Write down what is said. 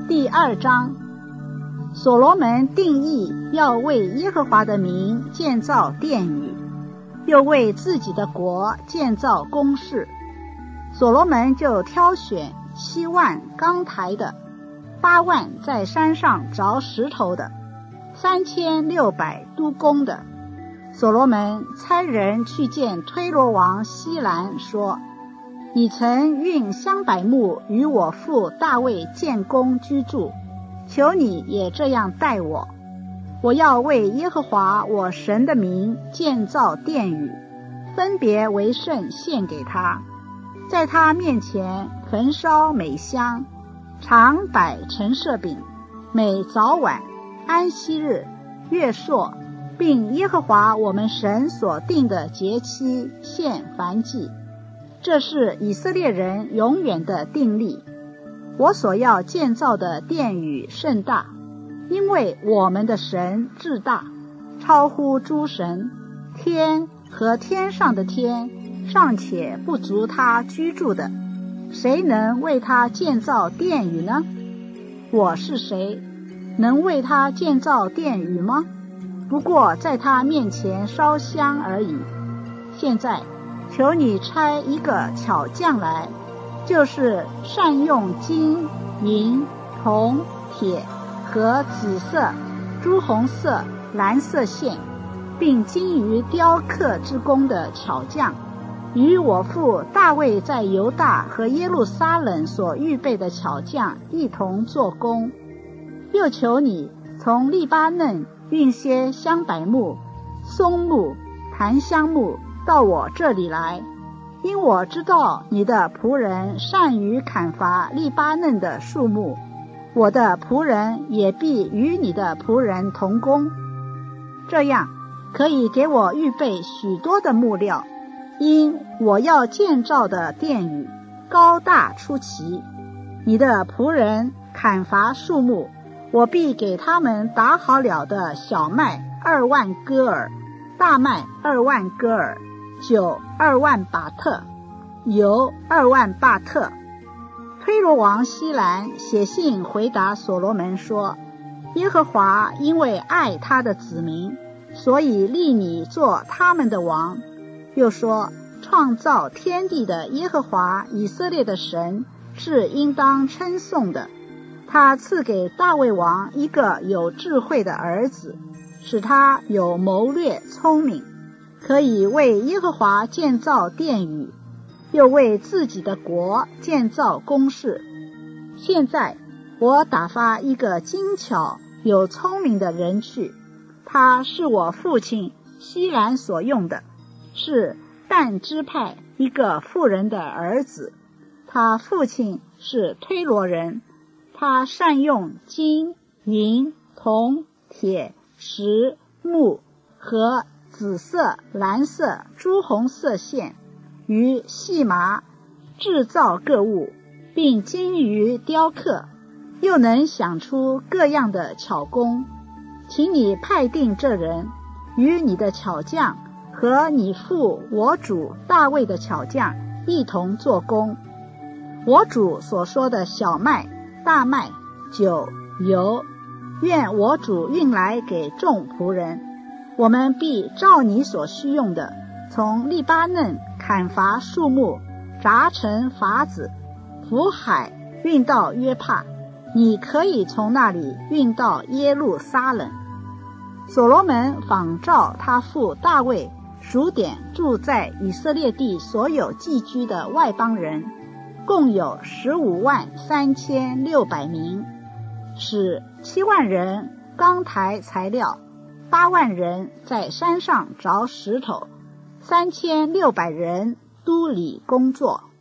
第2章，所罗门定义要为耶和华的名建造殿宇，又为自己的国建造宫室。所罗门就挑选7万钢台的，8万在山上凿石头的，3600督工的。所罗门差人去见推罗王希兰，说：你曾运香柏木与我父大卫建宫居住，求你也这样待我。我要为耶和华我神的名建造殿宇，分别为圣献给他，在他面前焚烧美香，常摆陈设饼，每早晚、安息日、月朔，并耶和华我们神所定的节期献燔祭。这是以色列人永远的定例。我所要建造的殿宇甚大，因为我们的神至大，超乎诸神，天和天上的天尚且不足他居住的，谁能为他建造殿宇呢？我是谁，能为他建造殿宇吗？不过在他面前烧香而已。现在求你差一个巧匠来，就是善用金、银、铜、铁和紫色、朱红色、蓝色线，并精于雕刻之工的巧匠，与我父大卫在犹大和耶路撒冷所预备的巧匠一同做工。又求你从利巴嫩运些香柏木、松木、檀香木到我这里来，因我知道你的仆人善于砍伐利巴嫩的树木，我的仆人也必与你的仆人同工。这样可以给我预备许多的木料，因我要建造的殿宇高大出奇。你的仆人砍伐树木，我必给他们打好了的小麦2万戈尔，大麦2万戈尔，酒2万巴特，油2万巴特。推罗王希兰写信回答所罗门说：耶和华因为爱他的子民，所以立你做他们的王。又说：创造天地的耶和华以色列的神是应当称颂的，他赐给大卫王一个有智慧的儿子，使他有谋略聪明，可以为耶和华建造殿宇，又为自己的国建造宫室。现在我打发一个精巧有聪明的人去，他是我父亲希兰所用的，是但支派一个妇人的儿子，他父亲是推罗人。他善用金、银、铜、铁、石、木和紫色、蓝色、朱红色线与细麻制造各物，并精于雕刻，又能想出各样的巧工。请你派定这人与你的巧匠和你父我主大卫的巧匠一同做工。我主所说的小麦、大麦、酒、油，愿我主运来给众仆人，我们必照你所需用的，从利巴嫩砍伐树木，凿成筏子，浮海运到约帕，你可以从那里运到耶路撒冷。所罗门仿照他父大卫数点住在以色列地所有寄居的外邦人，共有153600名，使7万人钢台材料，8万人在山上凿石头，3600人督理工作。